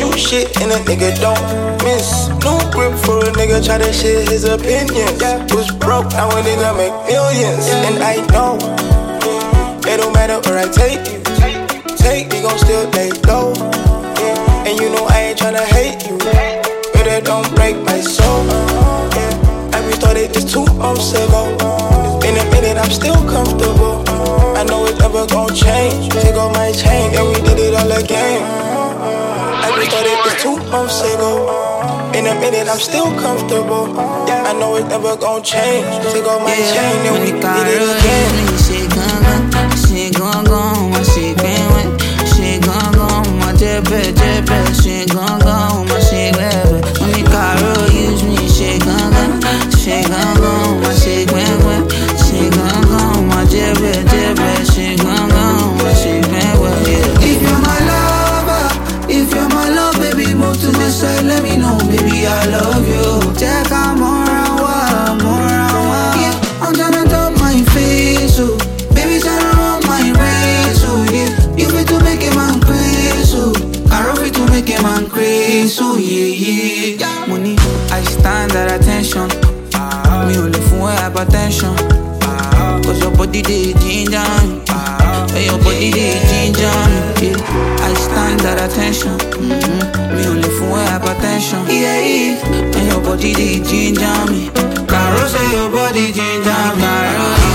shoot shit and a nigga don't miss. New grip for a nigga, try to share his opinions. Was broke, now a nigga make millions. And I know it don't matter where I take you. We gon' still lay low. And you know I ain't tryna hate you, but it don't break my soul. And we started this 2 months ago. In a minute, I'm still comfortable. I know it's never gon' change. Take off my chain, and we did it all again. And we started this 2 months ago. In a minute, I'm still comfortable. I know it's never gon' change. Take off my chain, and we did it again. She gon' go, my she been. She gon' go, my jepe. She gon' go, my she grab. When the car use me, she gon' go. She gon' go, my she been. She gon' go, my jepe. She gon' go, my she been. If you're my lover, if you're my love, baby, move to the side, let me know, baby, I love you. Check out more and yeah, I'm tryna top my face, so baby, tryna run my race, so yeah, you fit to make a man crazy, so I fit to make a man crazy, so yeah. Money, I stand at attention. Me only for hypertension. Cause your body they ginger me. Your body they ginger me. Yeah, I stand at attention. Me only for hypertension. Yeah. And your body they ginger me. Caro say your body ginger me.